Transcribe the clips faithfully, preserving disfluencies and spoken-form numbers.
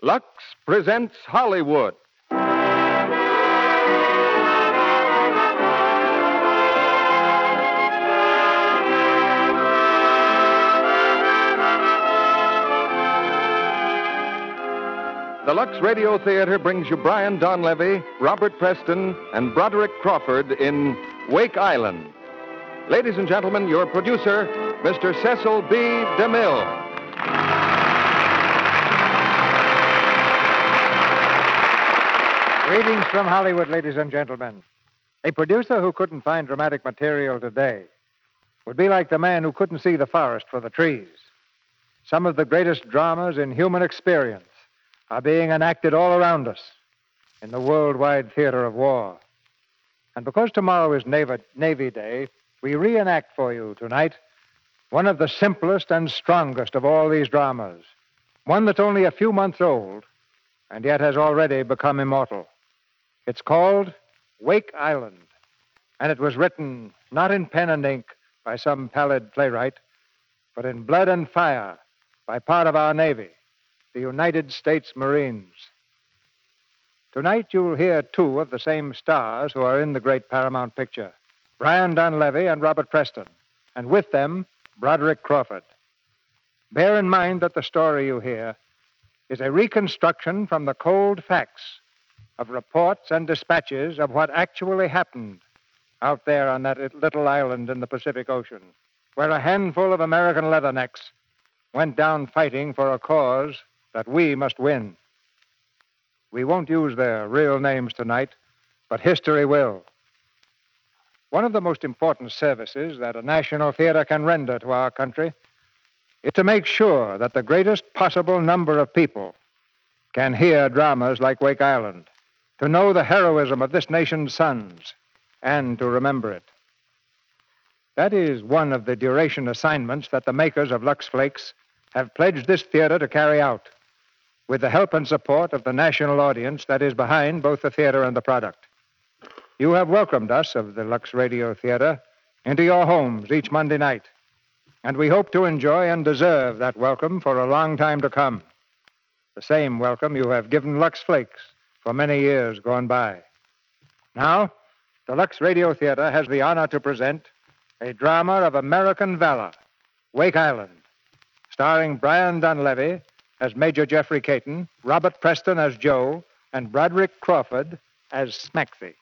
Lux presents Hollywood. The Lux Radio Theater brings you Brian Donlevy, Robert Preston, and Broderick Crawford in Wake Island. Ladies and gentlemen, your producer, Mister Cecil B. DeMille. Greetings from Hollywood, ladies and gentlemen. A producer who couldn't find dramatic material today would be like the man who couldn't see the forest for the trees. Some of the greatest dramas in human experience are being enacted all around us in the worldwide theater of war. And because tomorrow is Navy, Navy Day, we reenact for you tonight one of the simplest and strongest of all these dramas, one that's only a few months old and yet has already become immortal. It's called Wake Island, and it was written not in pen and ink by some pallid playwright, but in blood and fire by part of our Navy, the United States Marines. Tonight you'll hear two of the same stars who are in the great Paramount picture, Brian Donlevy and Robert Preston, and with them, Broderick Crawford. Bear in mind that the story you hear is a reconstruction from the cold facts of reports and dispatches of what actually happened out there on that little island in the Pacific Ocean, where a handful of American leathernecks went down fighting for a cause that we must win. We won't use their real names tonight, but history will. One of the most important services that a national theater can render to our country is to make sure that the greatest possible number of people can hear dramas like Wake Island, to know the heroism of this nation's sons, and to remember it. That is one of the duration assignments that the makers of Lux Flakes have pledged this theater to carry out, with the help and support of the national audience that is behind both the theater and the product. You have welcomed us of the Lux Radio Theater into your homes each Monday night, and we hope to enjoy and deserve that welcome for a long time to come. The same welcome you have given Lux Flakes for many years gone by. Now, the Lux Radio Theater has the honor to present a drama of American valor, Wake Island, starring Brian Donlevy as Major Jeffrey Caton, Robert Preston as Joe, and Broderick Crawford as Smacksy.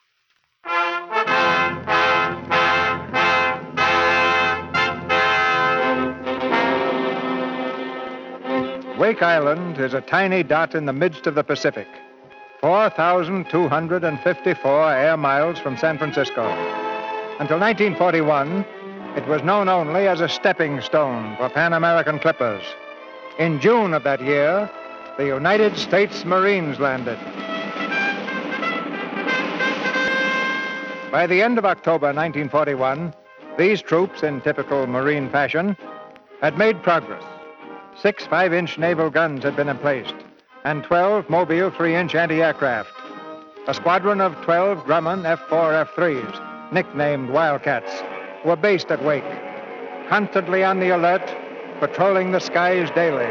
Wake Island is a tiny dot in the midst of the Pacific, four thousand two hundred fifty-four air miles from San Francisco. Until nineteen forty-one, it was known only as a stepping stone for Pan American clippers. In June of that year, the United States Marines landed. By the end of October nineteen forty-one, these troops, in typical Marine fashion, had made progress. Six five-inch naval guns had been emplaced, and twelve mobile three-inch anti-aircraft. A squadron of twelve Grumman F four F threes, nicknamed Wildcats, were based at Wake, constantly on the alert, patrolling the skies daily.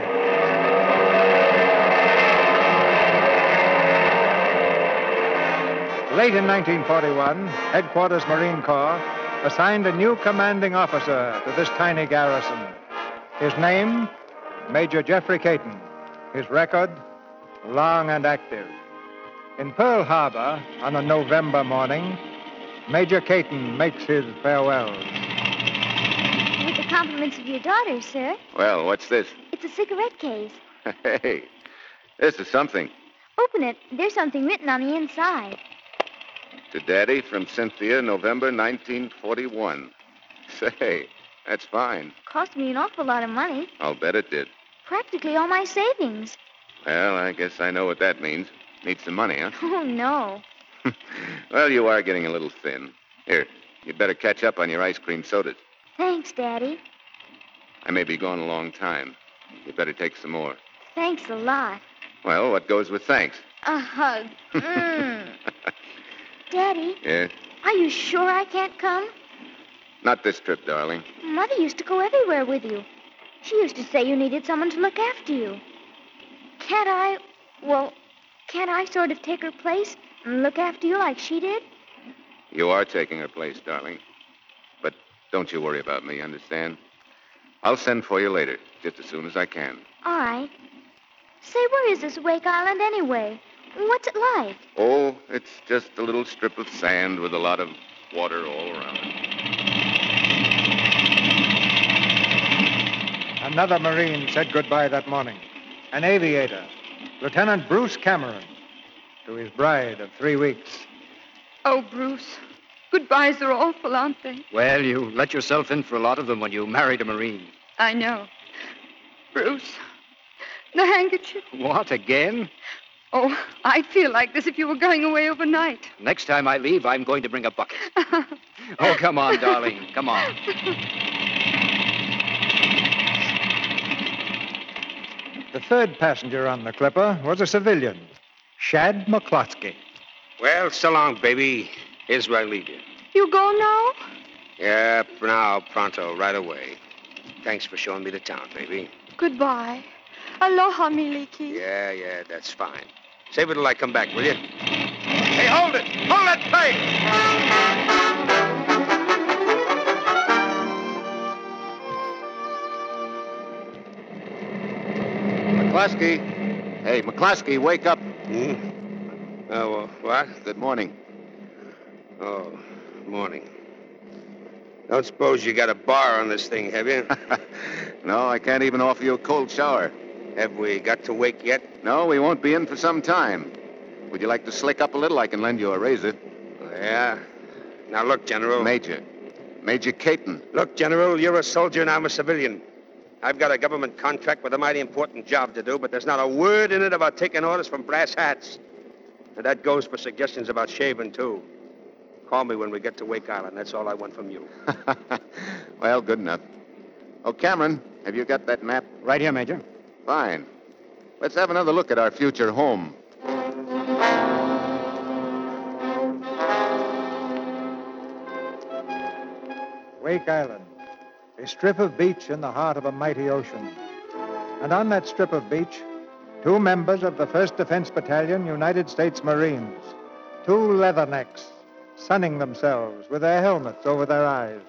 Late in nineteen forty-one, Headquarters Marine Corps assigned a new commanding officer to this tiny garrison. His name, Major Jeffrey Caton. His record, long and active. In Pearl Harbor, on a November morning, Major Caton makes his farewells. With the compliments of your daughter, sir. Well, what's this? It's a cigarette case. Hey, this is something. Open it. There's something written on the inside. To Daddy from Cynthia, November nineteen forty-one. Say, that's fine. Cost me an awful lot of money. I'll bet it did. Practically all my savings. Well, I guess I know what that means. Need some money, huh? Oh, no. Well, you are getting a little thin. Here, you'd better catch up on your ice cream sodas. Thanks, Daddy. I may be gone a long time. You'd better take some more. Thanks a lot. Well, what goes with thanks? A hug. Mm. Daddy? Yeah? Are you sure I can't come? Not this trip, darling. Mother used to go everywhere with you. She used to say you needed someone to look after you. Can't I, Well, can't I sort of take her place and look after you like she did? You are taking her place, darling. But don't you worry about me, understand? I'll send for you later, just as soon as I can. All right. Say, where is this Wake Island anyway? What's it like? Oh, it's just a little strip of sand with a lot of water all around it. Another Marine said goodbye that morning. An aviator, Lieutenant Bruce Cameron, to his bride of three weeks. Oh, Bruce. Goodbyes are awful, aren't they? Well, you let yourself in for a lot of them when you married a Marine. I know. Bruce, the handkerchief. What, again? Oh, I'd feel like this if you were going away overnight. Next time I leave, I'm going to bring a bucket. Oh, come on, darling. Come on. The third passenger on the Clipper was a civilian, Shad McCloskey. Well, so long, baby. Here's where I leave you. You go now? Yeah, for now, pronto, right away. Thanks for showing me the town, baby. Goodbye. Aloha, Miliki. Yeah, yeah, that's fine. Save it till I come back, will you? Hey, hold it! Hold that plane! McCloskey. Hey, McCloskey, wake up. Hmm? Oh, uh, what? Good morning. Oh, morning. Don't suppose you got a bar on this thing, have you? No, I can't even offer you a cold shower. Have we got to wake yet? No, we won't be in for some time. Would you like to slick up a little? I can lend you a razor. Yeah. Now, look, General. Major. Major Caton. Look, General, you're a soldier and I'm a civilian. I've got a government contract with a mighty important job to do, but there's not a word in it about taking orders from brass hats. And that goes for suggestions about shaving, too. Call me when we get to Wake Island. That's all I want from you. Well, good enough. Oh, Cameron, have you got that map? Right here, Major. Fine. Let's have another look at our future home. Wake Island, a strip of beach in the heart of a mighty ocean. And on that strip of beach, two members of the first Defense Battalion, United States Marines, two leathernecks, sunning themselves with their helmets over their eyes.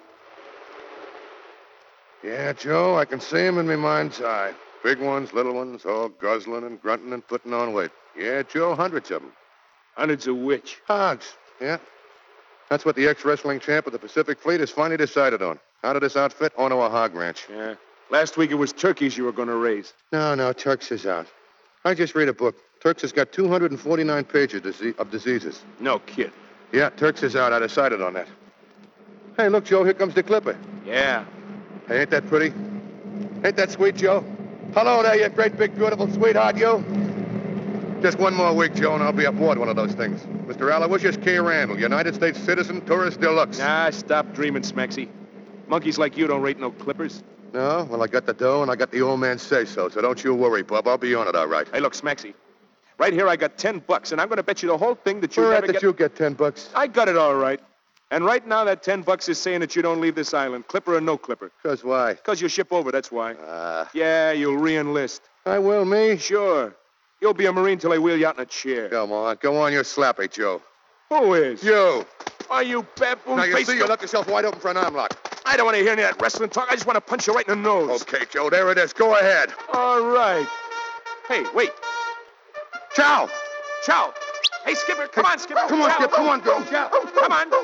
Yeah, Joe, I can see 'em in my mind's eye. Big ones, little ones, all guzzling and grunting and putting on weight. Yeah, Joe, hundreds of 'em. Hundreds of which? Hogs, yeah. That's what the ex-wrestling champ of the Pacific Fleet has finally decided on. Out of this outfit, onto a hog ranch. Yeah. Last week it was turkeys you were going to raise. No, no, Turks is out. I just read a book. Turks has got two hundred forty-nine pages of diseases. No kid. Yeah, Turks is out. I decided on that. Hey, look, Joe, here comes the Clipper. Yeah. Hey, ain't that pretty? Ain't that sweet, Joe? Hello there, you great, big, beautiful sweetheart, you. Just one more week, Joe, and I'll be aboard one of those things. Mister Aloysius K. Randall, United States citizen, tourist deluxe. Nah, stop dreaming, Smaxy. Monkeys like you don't rate no clippers. No? Well, I got the dough, and I got the old man say-so, so don't you worry, bub. I'll be on it all right. Hey, look, Smaxy. Right here I got ten bucks, and I'm going to bet you the whole thing that you Where never at that get... you get ten bucks? I got it all right. And right now that ten bucks is saying that you don't leave this island, clipper or no clipper. Because why? Because you ship over, that's why. Ah. Uh, yeah, you'll re-enlist. I will, me? Sure. You'll be a Marine till they wheel you out in a chair. Come on. Go on, you're slappy, Joe. Who is? You. Are you baboon? Now, you see, you left yourself wide open for an arm lock. I don't want to hear any of that wrestling talk. I just want to punch you right in the nose. Okay, Joe, there it is. Go ahead. All right. Hey, wait. Chow. Chow. Hey, Skipper, come on, Skipper. Come on, Chow. Skip. Come on, go. Chow. Come on.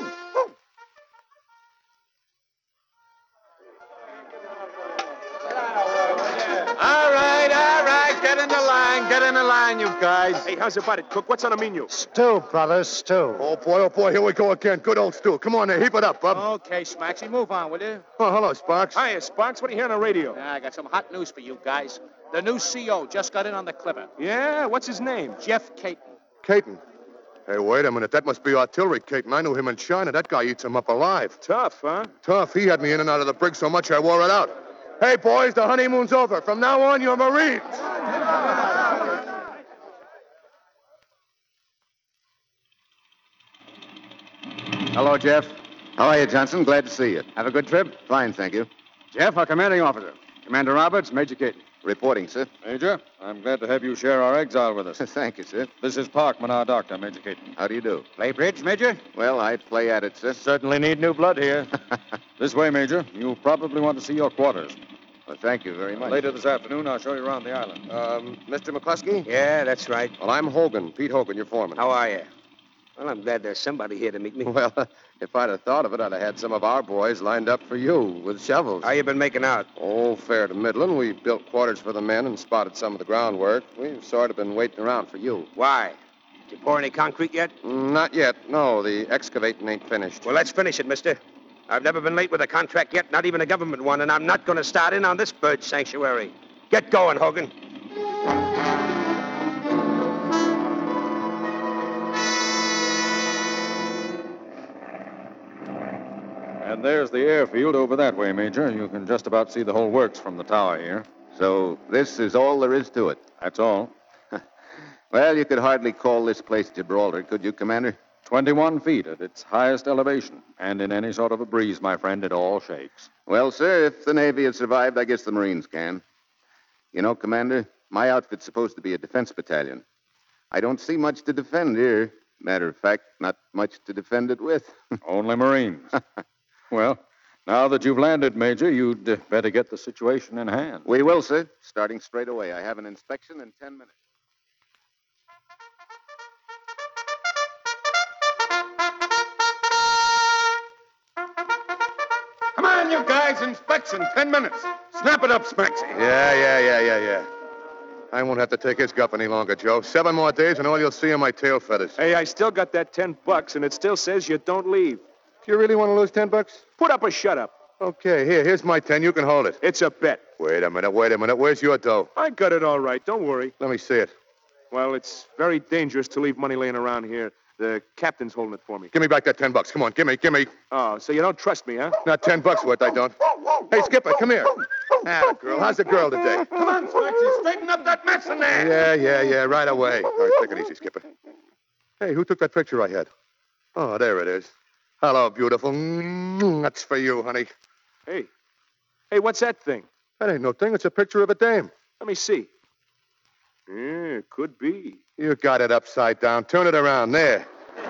All right, all right. Get in the line. Get in the line, you guys. Hey, how's about it, Cook? What's on the menu? Stew, brothers, stew. Oh, boy, oh, boy. Here we go again. Good old stew. Come on there. Heap it up, bub. Okay, Smaxy, move on, will you? Oh, hello, Sparks. Hiya, Sparks. What are you hearing on the radio? Yeah, I got some hot news for you guys. The new C O just got in on the Clipper. Yeah? What's his name? Jeff Caton. Caton. Hey, wait a minute. That must be artillery, Caton. I knew him in China. That guy eats him up alive. Tough, huh? Tough. He had me in and out of the brig so much I wore it out. Hey, boys, the honeymoon's over. From now on, you're Marines. Hello, Jeff. How are you, Johnson? Glad to see you. Have a good trip? Fine, thank you. Jeff, our commanding officer. Commander Roberts, Major Caton. Reporting, sir. Major, I'm glad to have you share our exile with us. Thank you, sir. This is Parkman, our doctor, Major Caton. How do you do? Play bridge, Major? Well, I play at it, sir. Certainly need new blood here. This way, Major. You probably want to see your quarters. Well, thank you very much. Later this afternoon, I'll show you around the island. Um, Mister McCluskey? Yeah, that's right. Well, I'm Hogan, Pete Hogan, your foreman. How are you? Well, I'm glad there's somebody here to meet me. Well, if I'd have thought of it, I'd have had some of our boys lined up for you with shovels. How you been making out? Oh, fair to middling. We built quarters for the men and spotted some of the groundwork. We've sort of been waiting around for you. Why? Did you pour any concrete yet? Not yet. No, the excavating ain't finished. Well, let's finish it, mister. I've never been late with a contract yet, not even a government one, and I'm not going to start in on this bird sanctuary. Get going, Hogan. And there's the airfield over that way, Major. You can just about see the whole works from the tower here. So this is all there is to it? That's all. Well, you could hardly call this place Gibraltar, could you, Commander? twenty-one feet at its highest elevation. And in any sort of a breeze, my friend, it all shakes. Well, sir, if the Navy has survived, I guess the Marines can. You know, Commander, my outfit's supposed to be a defense battalion. I don't see much to defend here. Matter of fact, not much to defend it with. Only Marines. Well, now that you've landed, Major, you'd uh, better get the situation in hand. We will, sir. Starting straight away. I have an inspection in ten minutes. Come on, you guys. Inspection. Ten minutes. Snap it up, Smaxy. Yeah, yeah, yeah, yeah, yeah. I won't have to take his guff any longer, Joe. Seven more days and all you'll see are my tail feathers. Hey, I still got that ten bucks, and it still says you don't leave. Do you really want to lose ten bucks? Put up or shut up. Okay, here, here's my ten. You can hold it. It's a bet. Wait a minute, wait a minute. Where's your dough? I got it all right. Don't worry. Let me see it. Well, it's very dangerous to leave money laying around here. The captain's holding it for me. Give me back that ten bucks. Come on, give me, give me. Oh, so you don't trust me, huh? Not ten bucks worth, I don't. Hey, Skipper, come here. Ah, girl. How's the girl today? Come on, Smaxy. Straighten up that mess in there. Yeah, yeah, yeah. Right away. All right, take it easy, Skipper. Hey, who took that picture I had? Oh, there it is. Hello, beautiful. Mm, that's for you, honey. Hey. Hey, what's that thing? That ain't no thing. It's a picture of a dame. Let me see. Yeah, it could be. You got it upside down. Turn it around. There.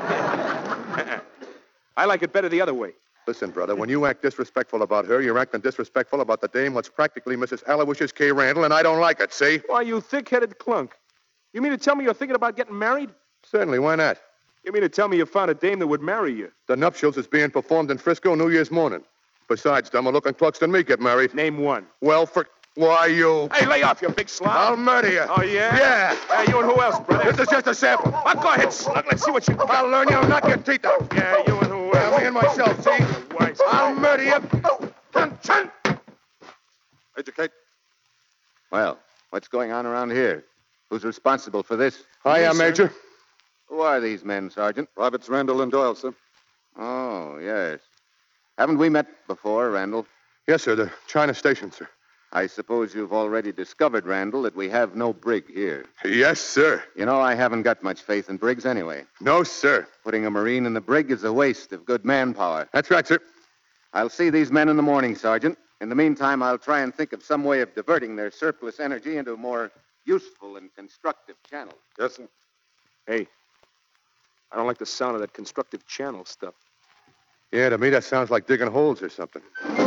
I like it better the other way. Listen, brother, when you act disrespectful about her, you're acting disrespectful about the dame what's practically Missus Aloysius K. Randall, and I don't like it, see? Why, you thick-headed clunk. You mean to tell me you're thinking about getting married? Certainly, why not? You mean to tell me you found a dame that would marry you? The nuptials is being performed in Frisco New Year's morning. Besides, dumber-looking clucks than me get married. Name one. Well, for... Why, you... Hey, lay off, you big slob. I'll murder you. Oh, yeah? Yeah. Hey, you and who else, brother? This is just a sample. Oh, go ahead, slug. Let's see what you got. I'll learn you'll knock your teeth out. Yeah, you and who else? Yeah, me and myself, see? Wise I'll murder you. Attention! Educate. Well, what's going on around here? Who's responsible for this? I am, Major. Who are these men, Sergeant? Roberts, Randall, and Doyle, sir. Oh, yes. Haven't we met before, Randall? Yes, sir. The China Station, sir. I suppose you've already discovered, Randall, that we have no brig here. Yes, sir. You know, I haven't got much faith in brigs anyway. No, sir. Putting a Marine in the brig is a waste of good manpower. That's right, sir. I'll see these men in the morning, Sergeant. In the meantime, I'll try and think of some way of diverting their surplus energy into a more useful and constructive channel. Yes, sir. Hey, I don't like the sound of that constructive channel stuff. Yeah, to me that sounds like digging holes or something.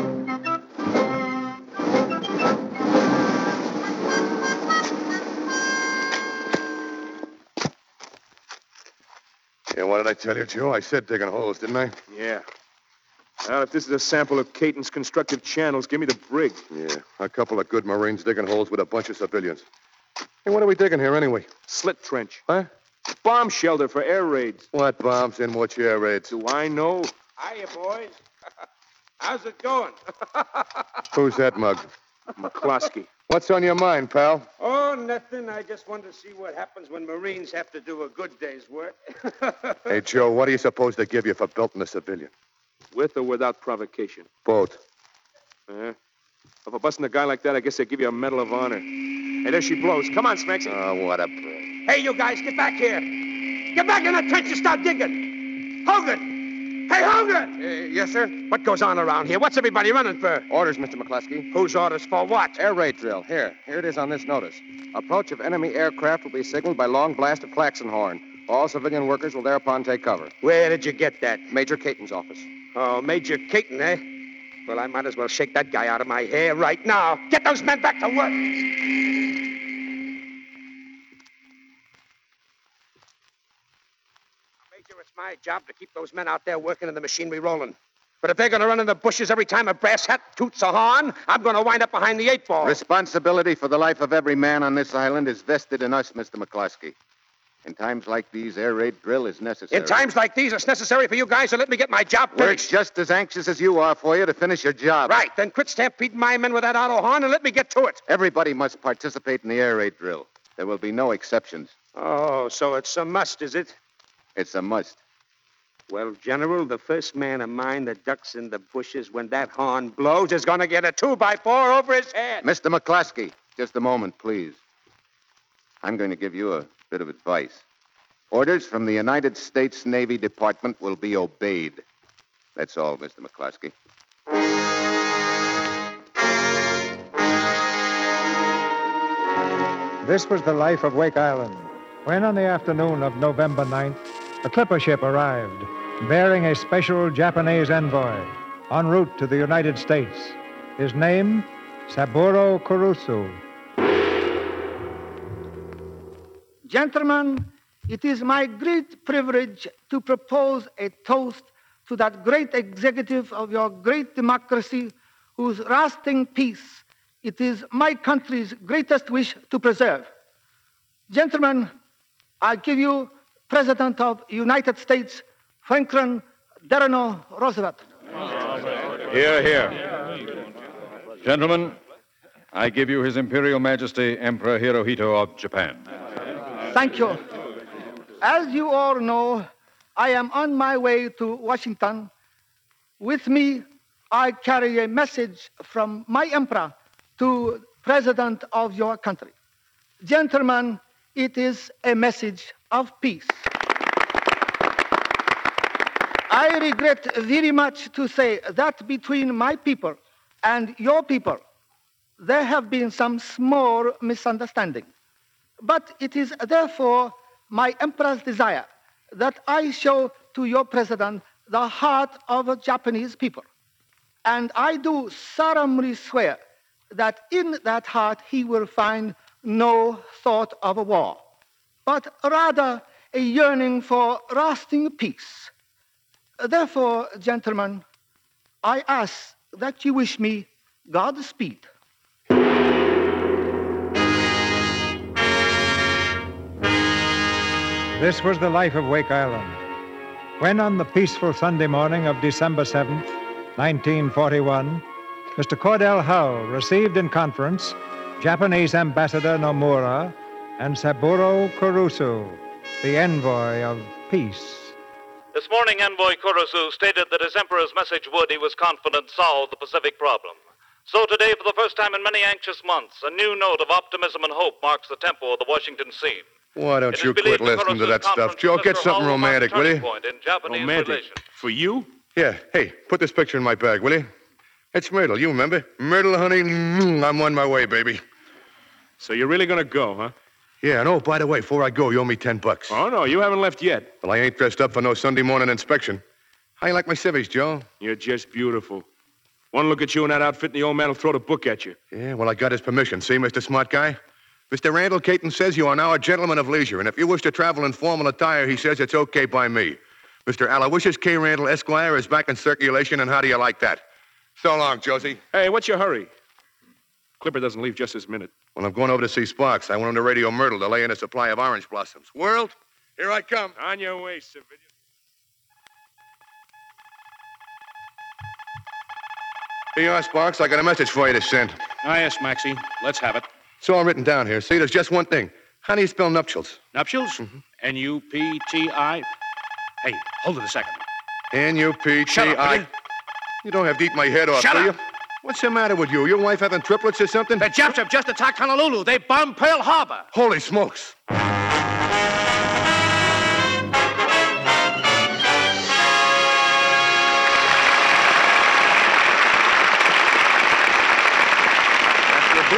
Yeah, what did I tell you, Joe? I said digging holes, didn't I? Yeah. Well, if this is a sample of Caton's constructive channels, give me the brig. Yeah, a couple of good Marines digging holes with a bunch of civilians. Hey, what are we digging here anyway? Slit trench. Huh? Bomb shelter for air raids. What bombs in what air raids? Do I know? Hiya, boys. How's it going? Who's that mug? McCloskey. What's on your mind, pal? Oh, nothing. I just wanted to see what happens when Marines have to do a good day's work. Hey, Joe, what do you suppose they give you for belting a civilian? With or without provocation? Both. Uh, if a busting a guy like that, I guess they give you a Medal of Honor. Hey, there she blows. Come on, Smaxy. Oh, what a break. Hey, you guys, get back here. Get back in the trench and start digging. Hogan! Hey, Hunger! Uh, yes, sir? What goes on around here? What's everybody running for? Orders, Mister McCluskey. Whose orders for what? Air raid drill. Here. Here it is on this notice. Approach of enemy aircraft will be signaled by long blast of klaxon horn. All civilian workers will thereupon take cover. Where did you get that? Major Caton's office. Oh, Major Caton, eh? Well, I might as well shake that guy out of my hair right now. Get those men back to work. Major, it's my job to keep those men out there working and the machinery rolling. But if they're going to run in the bushes every time a brass hat toots a horn, I'm going to wind up behind the eight ball. Responsibility for the life of every man on this island is vested in us, Mister McCluskey. In times like these, air raid drill is necessary. In times like these, it's necessary for you guys to let me get my job We're finished. just as anxious as you are for you to finish your job. Right, then quit stampeding my men with that auto horn and let me get to it. Everybody must participate in the air raid drill. There will be no exceptions. Oh, so it's a must, is it? It's a must. Well, General, the first man of mine that ducks in the bushes when that horn blows is going to get a two by four over his head. Mister McCluskey, just a moment, please. I'm going to give you a bit of advice. Orders from the United States Navy Department will be obeyed. That's all, Mister McCluskey. This was the life of Wake Island, when on the afternoon of November ninth, a clipper ship arrived, bearing a special Japanese envoy, en route to the United States. His name, Saburo Kurusu. Gentlemen, it is my great privilege to propose a toast to that great executive of your great democracy whose lasting peace it is my country's greatest wish to preserve. Gentlemen, I give you President of United States, Franklin Delano Roosevelt. Here, here. Gentlemen, I give you His Imperial Majesty Emperor Hirohito of Japan. Thank you. As you all know, I am on my way to Washington. With me, I carry a message from my emperor to President of your country. Gentlemen, it is a message of peace. I regret very much to say that between my people and your people, there have been some small misunderstanding. But it is therefore my emperor's desire that I show to your president the heart of the Japanese people. And I do solemnly swear that in that heart he will find no thought of a war, but rather a yearning for lasting peace. Therefore, gentlemen, I ask that you wish me Godspeed. This was the life of Wake Island, when on the peaceful Sunday morning of December seventh, nineteen forty-one, Mister Cordell Hull received in conference Japanese Ambassador Nomura and Saburo Kurusu, the envoy of peace. This morning, Envoy Kurusu stated that his emperor's message would, he was confident, solve the Pacific problem. So today, for the first time in many anxious months, a new note of optimism and hope marks the tempo of the Washington scene. Why don't you quit listening to that stuff, Joe? Get something romantic, will you? Romantic? For you? Yeah. Hey, put this picture in my bag, will you? It's Myrtle, you remember? Myrtle, honey, mm, I'm on my way, baby. So you're really gonna go, huh? Yeah, and oh, by the way, before I go, you owe me ten bucks. Oh, no, you haven't left yet. Well, I ain't dressed up for no Sunday morning inspection. How you like my civvies, Joe? You're just beautiful. One look at you in that outfit and the old man will throw the book at you. Yeah, well, I got his permission. See, Mister Smart Guy? Mister Randall Caton says you are now a gentleman of leisure, and if you wish to travel in formal attire, he says it's okay by me. Mister Aloysius K. Randall, Esquire, is back in circulation, and how do you like that? So long, Josie. Hey, what's your hurry? Clipper doesn't leave just this minute. Well, I'm going over to see Sparks. I want him to radio Myrtle to lay in a supply of orange blossoms. World, here I come. On your way, civilian. Here you are, Sparks. I got a message for you to send. Ah, yes, Maxie. Let's have it. It's all written down here. See, there's just one thing. How do you spell nuptials? Nuptials? Mm-hmm. N U P T I. Hey, hold it a second. N U P T I. Shut up, will you? You don't have to eat my head off, Shut do up. you? What's the matter with you? Your wife having triplets or something? The Japs have just attacked Honolulu. They bombed Pearl Harbor. Holy smokes.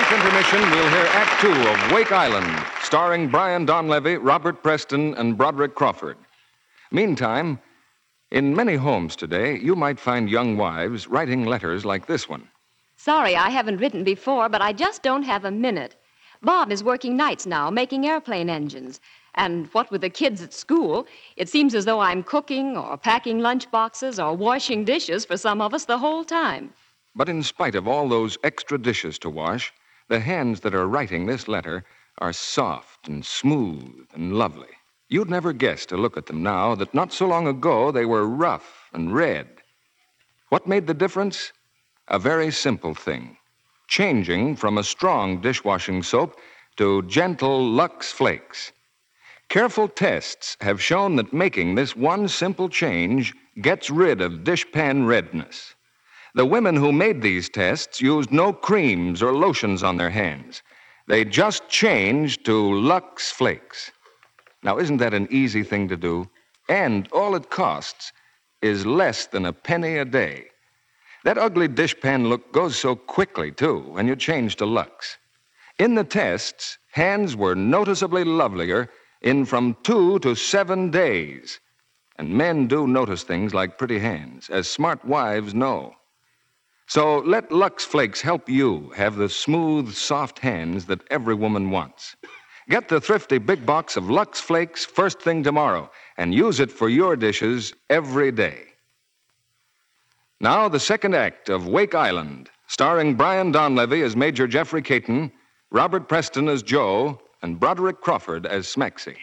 brief intermission, we'll hear Act Two of Wake Island, starring Brian Donlevy, Robert Preston, and Broderick Crawford. Meantime, in many homes today, you might find young wives writing letters like this one. Sorry, I haven't written before, but I just don't have a minute. Bob is working nights now, making airplane engines. And what with the kids at school, it seems as though I'm cooking or packing lunch boxes or washing dishes for some of us the whole time. But in spite of all those extra dishes to wash, the hands that are writing this letter are soft and smooth and lovely. You'd never guess to look at them now that not so long ago they were rough and red. What made the difference? A very simple thing. Changing from a strong dishwashing soap to gentle Lux Flakes. Careful tests have shown that making this one simple change gets rid of dishpan redness. The women who made these tests used no creams or lotions on their hands. They just changed to Lux Flakes. Now, isn't that an easy thing to do? And all it costs is less than a penny a day. That ugly dishpan look goes so quickly, too, when you change to Lux. In the tests, hands were noticeably lovelier in from two to seven days. And men do notice things like pretty hands, as smart wives know. So let Lux Flakes help you have the smooth, soft hands that every woman wants. Get the thrifty big box of Lux Flakes first thing tomorrow and use it for your dishes every day. Now, the second act of Wake Island, starring Brian Donlevy as Major Jeffrey Caton, Robert Preston as Joe, and Broderick Crawford as Smexy.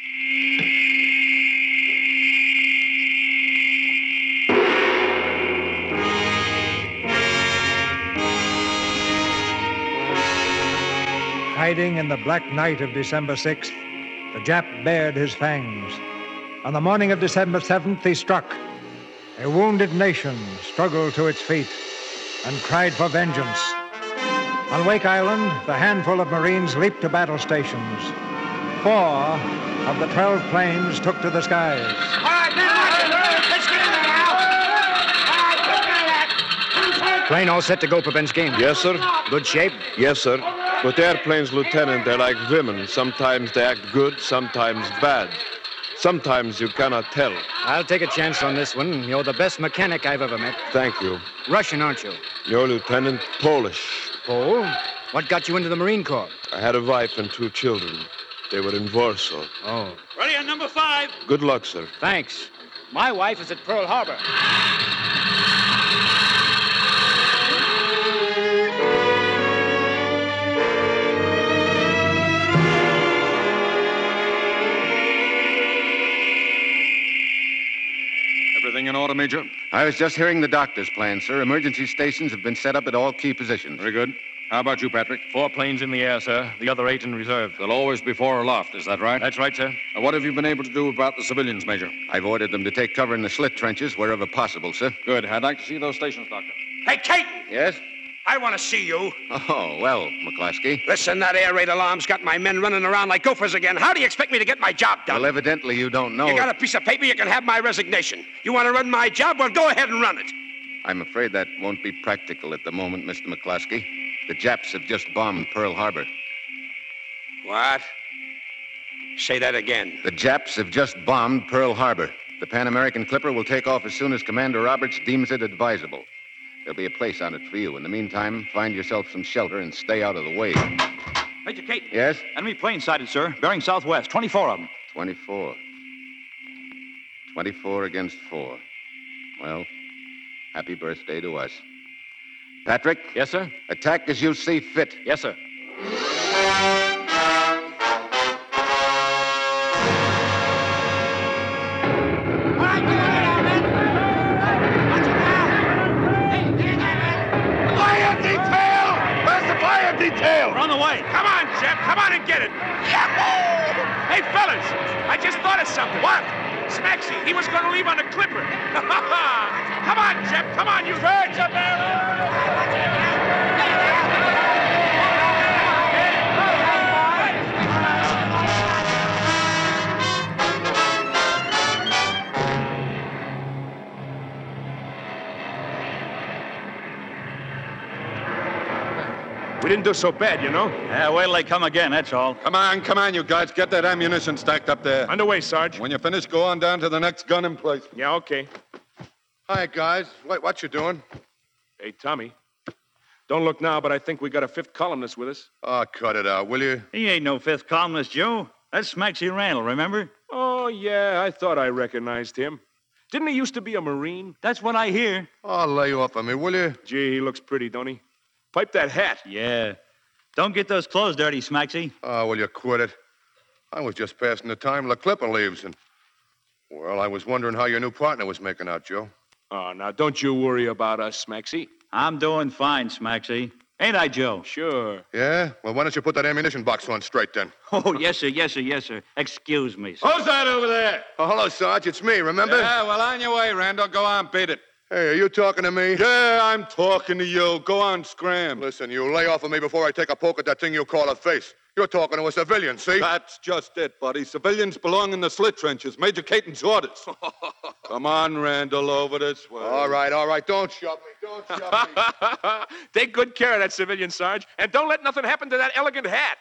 Hiding in the black night of December sixth, the Jap bared his fangs. On the morning of December seventh, he struck. A wounded nation struggled to its feet and cried for vengeance. On Wake Island, the handful of Marines leaped to battle stations. Four of the twelve planes took to the skies. All right, let's get in there now. Plane all set to go, Pabinsky? Yes, sir. Good shape? Yes, sir. But airplanes, Lieutenant, they're like women. Sometimes they act good, sometimes bad. Sometimes you cannot tell. I'll take a chance on this one. You're the best mechanic I've ever met. Thank you. Russian, aren't you? No, Lieutenant, Polish. Pole? What got you into the Marine Corps? I had a wife and two children. They were in Warsaw. Oh. Ready on number five. Good luck, sir. Thanks. My wife is at Pearl Harbor. Everything in order, Major? I was just hearing the doctor's plan, sir. Emergency stations have been set up at all key positions. Very good. How about you, Patrick? Four planes in the air, sir. The other eight in reserve. They'll always be fore or aloft, is that right? That's right, sir. Now, what have you been able to do about the civilians, Major? I've ordered them to take cover in the slit trenches wherever possible, sir. Good. I'd like to see those stations, Doctor. Hey, Caton! Yes? I want to see you. Oh, well, McCloskey. Listen, that air raid alarm's got my men running around like gophers again. How do you expect me to get my job done? Well, evidently you don't know. You got a piece of paper, you can have my resignation. You want to run my job? Well, go ahead and run it. I'm afraid that won't be practical at the moment, Mister McCloskey. The Japs have just bombed Pearl Harbor. What? Say that again. The Japs have just bombed Pearl Harbor. The Pan American Clipper will take off as soon as Commander Roberts deems it advisable. There'll be a place on it for you. In the meantime, find yourself some shelter and stay out of the way. Major Caton. Yes? Enemy plane sighted, sir. Bearing southwest. twenty-four of them. twenty-four. twenty-four against four. Well, happy birthday to us. Patrick? Yes, sir? Attack as you see fit. Yes, sir. Detail! We're on the way. Come on, Jeff. Come on and get it. Yahoo! Hey, fellas, I just thought of something. What? Smexy, he was going to leave on the Clipper. Come on, Jeff. Come on, you birds up We didn't do so bad, you know. Yeah, wait till they come again, that's all. Come on, come on, you guys. Get that ammunition stacked up there. Underway, Sarge. When you finish, go on down to the next gun in place. Yeah, okay. Hi, guys. What, what you doing? Hey, Tommy. Don't look now, but I think we got a fifth columnist with us. Oh, cut it out, will you? He ain't no fifth columnist, Joe. That's Smaxy Randall, remember? Oh, yeah, I thought I recognized him. Didn't he used to be a Marine? That's what I hear. Oh, lay off of me, will you? Gee, he looks pretty, don't he? Pipe that hat. Yeah. Don't get those clothes dirty, Smaxy. Oh, will you quit it? I was just passing the time till the clipper leaves, and... Well, I was wondering how your new partner was making out, Joe. Oh, now, don't you worry about us, Smaxy. I'm doing fine, Smaxy. Ain't I, Joe? Sure. Yeah? Well, why don't you put that ammunition box on straight, then? Oh, yes, sir, yes, sir, yes, sir. Excuse me, sir. Who's that over there? Oh, hello, Sarge. It's me, remember? Yeah, well, on your way, Randall. Go on, beat it. Hey, are you talking to me? Yeah, I'm talking to you. Go on, scram. Listen, you lay off of me before I take a poke at that thing you call a face. You're talking to a civilian, see? That's just it, buddy. Civilians belong in the slit trenches. Major Caton's orders. Come on, Randall, over this way. All right, all right. Don't shove me. Don't shove me. Take good care of that civilian, Sarge, and don't let nothing happen to that elegant hat.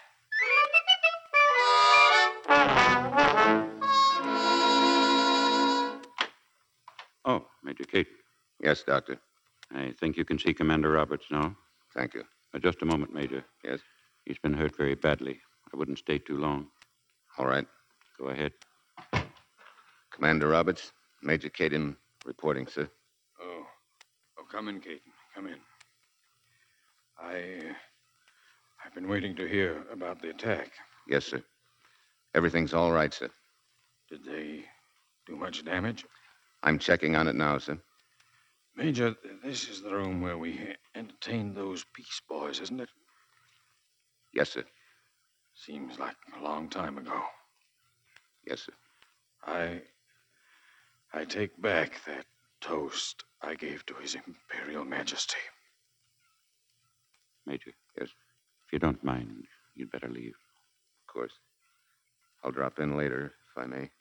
Oh, Major Caton. Yes, Doctor. I think you can see Commander Roberts now. Thank you. Uh, just a moment, Major. Yes? He's been hurt very badly. I wouldn't stay too long. All right. Go ahead. Commander Roberts, Major Caton reporting, sir. Oh. Oh, come in, Caton. Come in. I... Uh, I've been waiting to hear about the attack. Yes, sir. Everything's all right, sir. Did they do much damage? I'm checking on it now, sir. Major, this is the room where we entertained those Peace Boys, isn't it? Yes, sir. Seems like a long time ago. Yes, sir. I... I take back that toast I gave to His Imperial Majesty. Major. Yes? If you don't mind, you'd better leave. Of course. I'll drop in later, if I may.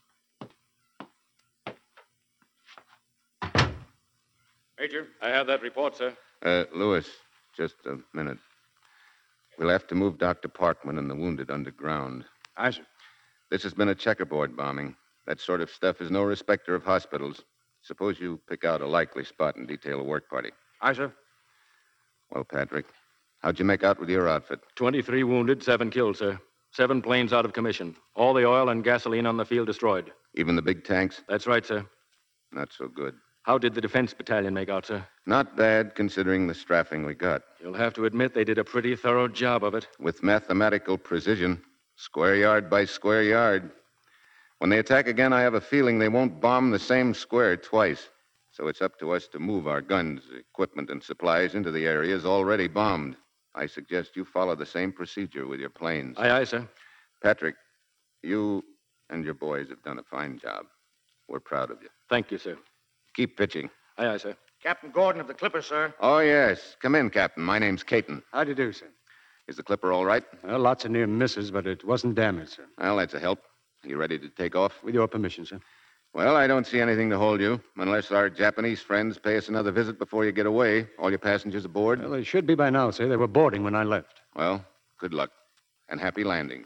Major, I have that report, sir. Uh, Lewis, just a minute. We'll have to move Doctor Parkman and the wounded underground. Aye, sir. This has been a checkerboard bombing. That sort of stuff is no respecter of hospitals. Suppose you pick out a likely spot and detail a work party. Aye, sir. Well, Patrick, how'd you make out with your outfit? twenty-three wounded, seven killed, sir. Seven planes out of commission. All the oil and gasoline on the field destroyed. Even the big tanks? That's right, sir. Not so good. How did the defense battalion make out, sir? Not bad, considering the strafing we got. You'll have to admit they did a pretty thorough job of it. With mathematical precision, square yard by square yard. When they attack again, I have a feeling they won't bomb the same square twice. So it's up to us to move our guns, equipment, and supplies into the areas already bombed. I suggest you follow the same procedure with your planes. Aye, aye, sir. Patrick, you and your boys have done a fine job. We're proud of you. Thank you, sir. Keep pitching. Aye, aye, sir. Captain Gordon of the Clipper, sir. Oh, yes. Come in, Captain. My name's Caton. How do you do, sir? Is the Clipper all right? Well, lots of near misses, but it wasn't damaged, sir. Well, that's a help. You ready to take off? With your permission, sir. Well, I don't see anything to hold you, unless our Japanese friends pay us another visit before you get away. All your passengers aboard? Well, they should be by now, sir. They were boarding when I left. Well, good luck, and happy landings.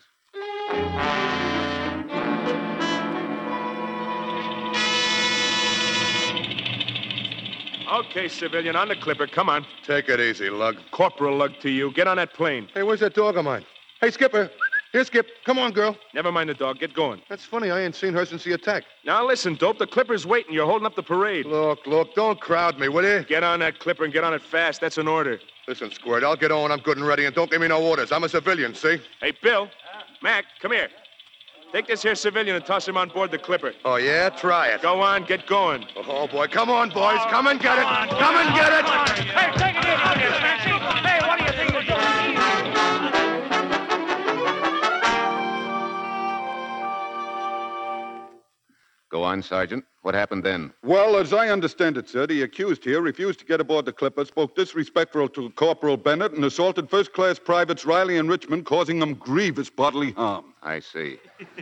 Okay, civilian, on the Clipper. Come on. Take it easy, Lug. Corporal Lug to you. Get on that plane. Hey, where's that dog of mine? Hey, Skipper. Here, Skip. Come on, girl. Never mind the dog. Get going. That's funny. I ain't seen her since the attack. Now, listen, Dope. The Clipper's waiting. You're holding up the parade. Look, look. Don't crowd me, will you? Get on that Clipper and get on it fast. That's an order. Listen, Squirt, I'll get on when I'm good and ready, and don't give me no orders. I'm a civilian, see? Hey, Bill. Mac, come here. Take this here civilian and toss him on board the Clipper. Oh, yeah? Try it. Go on. Get going. Oh, boy. Come on, boys. Come and get it. Come and get it. Hey, take it easy, Smaxy. Hey, what do you think you're doing? Go on, Sergeant. What happened then? Well, as I understand it, sir, the accused here refused to get aboard the Clipper, spoke disrespectful to Corporal Bennett, and assaulted first-class privates Riley and Richmond, causing them grievous bodily harm. I see.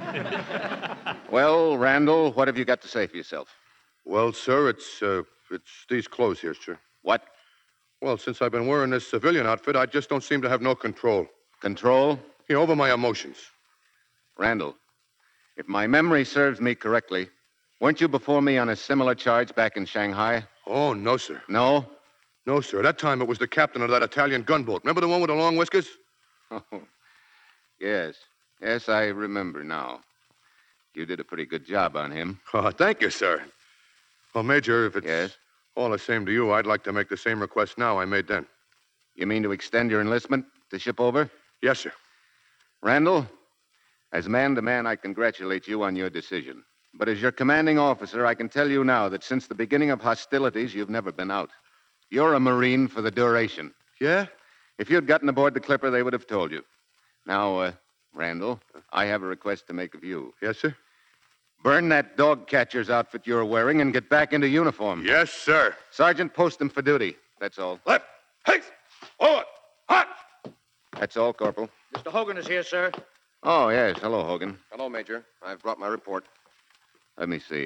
Well, Randall, what have you got to say for yourself? Well, sir, it's, uh, it's these clothes here, sir. What? Well, since I've been wearing this civilian outfit, I just don't seem to have no control. Control? Yeah, over my emotions. Randall, if my memory serves me correctly, weren't you before me on a similar charge back in Shanghai? Oh, no, sir. No? No, sir. That time it was the captain of that Italian gunboat. Remember the one with the long whiskers? Oh, yes. Yes, I remember now. You did a pretty good job on him. Oh, thank you, sir. Well, Major, if it's Yes? all the same to you, I'd like to make the same request now I made then. You mean to extend your enlistment to ship over? Yes, sir. Randall, as man to man, I congratulate you on your decision. But as your commanding officer, I can tell you now that since the beginning of hostilities, you've never been out. You're a Marine for the duration. Yeah? If you'd gotten aboard the Clipper, they would have told you. Now, uh, Randall, I have a request to make of you. Yes, sir? Burn that dog catcher's outfit you're wearing and get back into uniform. Yes, sir. Sergeant, post him for duty. That's all. Left. Hey! Forward! Hot! That's all, Corporal. Mister Hogan is here, sir. Oh, yes. Hello, Hogan. Hello, Major. I've brought my report. Let me see.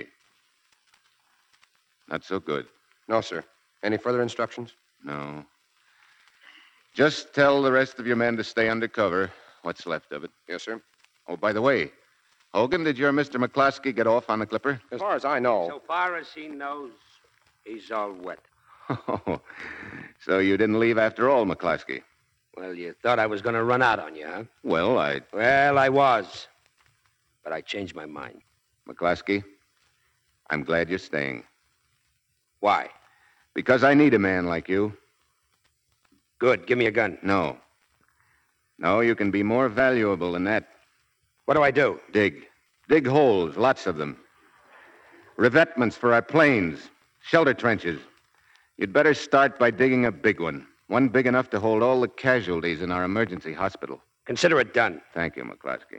Not so good. No, sir. Any further instructions? No. Just tell the rest of your men to stay under cover, what's left of it. Yes, sir. Oh, by the way, Hogan, did your Mister McCloskey get off on the Clipper? As far as I know. So far as he knows, he's all wet. Oh, so you didn't leave after all, McCloskey? Well, you thought I was going to run out on you, huh? Well, I... Well, I was. But I changed my mind. McCloskey, I'm glad you're staying. Why? Because I need a man like you. Good. Give me a gun. No. No, you can be more valuable than that. What do I do? Dig. Dig holes, lots of them. Revetments for our planes, shelter trenches. You'd better start by digging a big one. One big enough to hold all the casualties in our emergency hospital. Consider it done. Thank you, McCloskey.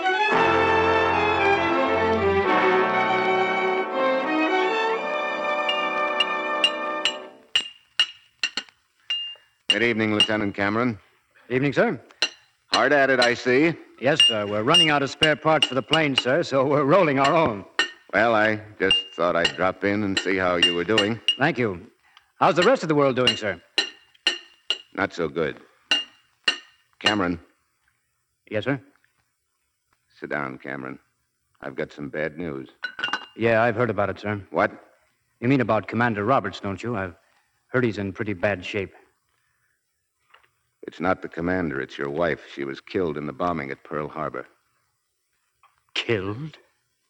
Good evening, Lieutenant Cameron. Evening, sir. Hard at it, I see. Yes, sir. We're running out of spare parts for the plane, sir, so we're rolling our own. Well, I just thought I'd drop in and see how you were doing. Thank you. How's the rest of the world doing, sir? Not so good. Cameron. Yes, sir? Sit down, Cameron. I've got some bad news. Yeah, I've heard about it, sir. What? You mean about Commander Roberts, don't you? I've heard he's in pretty bad shape. It's not the commander, it's your wife. She was killed in the bombing at Pearl Harbor. Killed?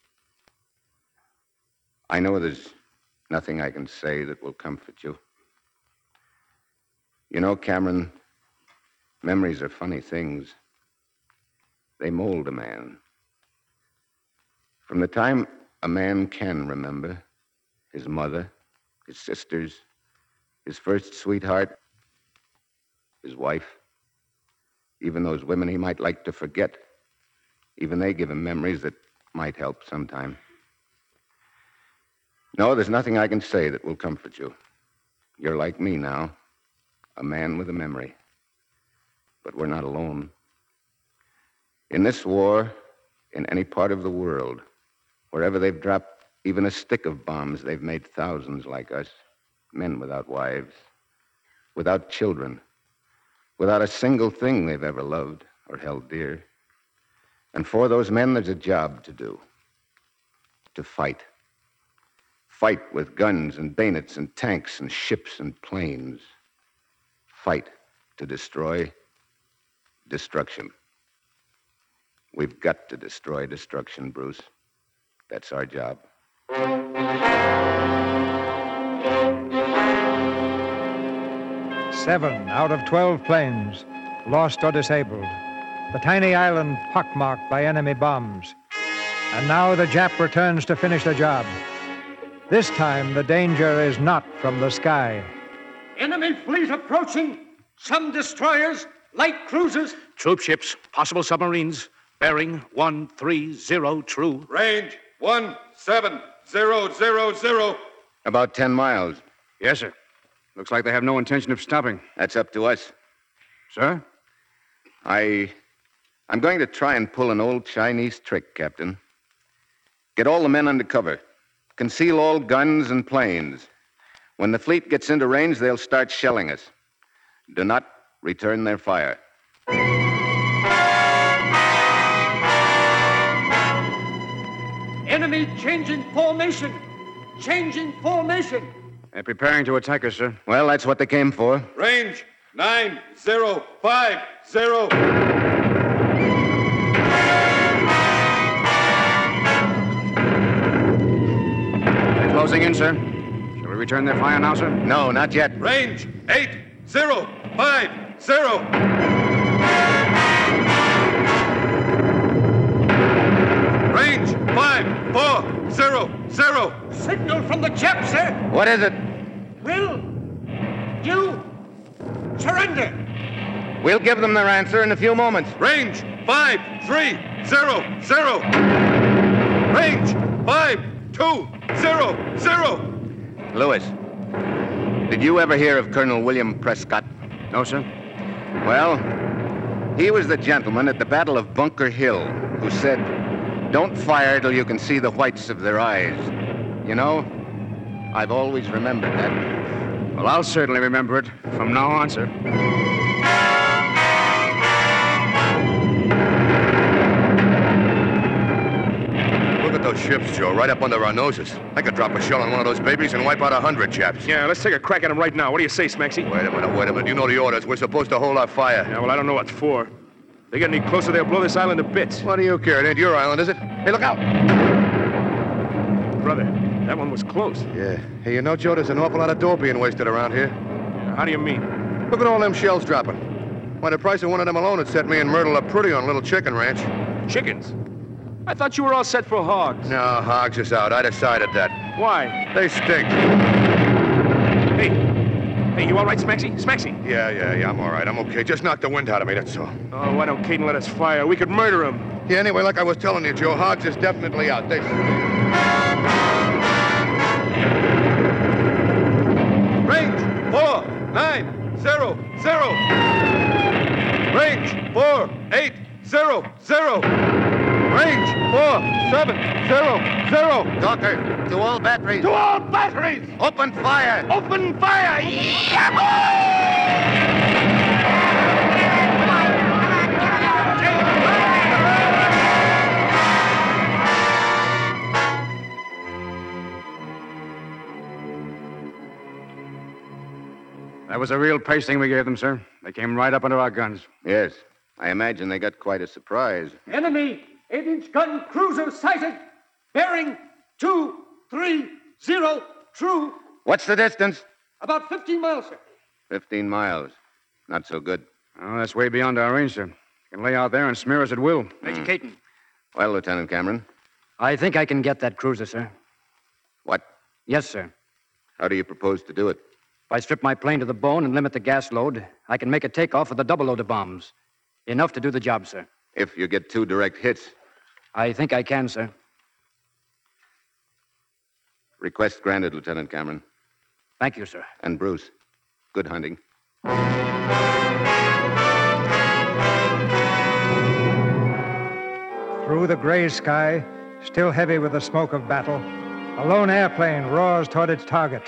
I know there's nothing I can say that will comfort you. You know, Cameron, memories are funny things. They mold a man. From the time a man can remember, his mother, his sisters, his first sweetheart, his wife, even those women he might like to forget, even they give him memories that might help sometime. No, there's nothing I can say that will comfort you. You're like me now, a man with a memory. But we're not alone. In this war, in any part of the world, wherever they've dropped even a stick of bombs, they've made thousands like us, men without wives, without children, without a single thing they've ever loved or held dear. And for those men, there's a job to do. To fight. Fight with guns and bayonets and tanks and ships and planes. Fight to destroy destruction. We've got to destroy destruction, Bruce. That's our job. Seven out of twelve planes lost or disabled. The tiny island pockmarked by enemy bombs. And now the Jap returns to finish the job. This time, the danger is not from the sky. Enemy fleet approaching. Some destroyers, light cruisers. Troop ships, possible submarines. Bearing one three zero true. Range one seven zero zero zero. About ten miles. Yes, sir. Looks like they have no intention of stopping. That's up to us. Sir? I... I'm going to try and pull an old Chinese trick, Captain. Get all the men under cover. Conceal all guns and planes. When the fleet gets into range, they'll start shelling us. Do not return their fire. Enemy changing formation. Changing formation. They're preparing to attack us, sir. Well, that's what they came for. Range nine zero five zero. They're closing in, sir. Shall we return their fire now, sir? No, not yet. Range eight zero five zero. Range five four zero zero. Signal from the Jap, sir. What is it? Will you surrender? We'll give them their answer in a few moments. Range five three zero zero. Range five two zero zero. Lewis, did you ever hear of Colonel William Prescott? No, sir. Well, he was the gentleman at the Battle of Bunker Hill who said, "Don't fire till you can see the whites of their eyes." You know, I've always remembered that. Well, I'll certainly remember it from now on, sir. Look at those ships, Joe, right up under our noses. I could drop a shell on one of those babies and wipe out a hundred chaps. Yeah, let's take a crack at them right now. What do you say, Smaxy? Wait a minute, wait a minute. You know the orders. We're supposed to hold our fire. Yeah, well, I don't know what for. They get any closer, they'll blow this island to bits. What do you care? It ain't your island, is it? Hey, look out! Brother, that one was close. Yeah. Hey, you know, Joe, there's an awful lot of dough being wasted around here. Yeah, how do you mean? Look at all them shells dropping. Why, the price of one of them alone would set me and Myrtle up pretty on a little chicken ranch. Chickens? I thought you were all set for hogs. No, hogs is out. I decided that. Why? They stink. Hey, hey, you all right, Smaxy? Smaxy? Yeah, yeah, yeah, I'm all right. I'm okay. Just knock the wind out of me, that's all. Oh, why don't Caden let us fire? We could murder him. Yeah, anyway, like I was telling you, Joe, hogs is definitely out. They Range four nine zero zero. Range four eight zero zero. Range four seven zero zero. Docker, to all batteries. To all batteries! Open fire! Open fire! That was a real pasting we gave them, sir. They came right up under our guns. Yes. I imagine they got quite a surprise. Enemy eight-inch gun cruiser sighted. Bearing two three zero true. What's the distance? About fifteen miles, sir. Fifteen miles. Not so good. Oh, that's way beyond our range, sir. You can lay out there and smear us at will. Major Caton. Well, Lieutenant Cameron. I think I can get that cruiser, sir. What? Yes, sir. How do you propose to do it? If I strip my plane to the bone and limit the gas load, I can make a takeoff with a double load of bombs. Enough to do the job, sir. If you get two direct hits. I think I can, sir. Request granted, Lieutenant Cameron. Thank you, sir. And Bruce, good hunting. Through the gray sky, still heavy with the smoke of battle, a lone airplane roars toward its target.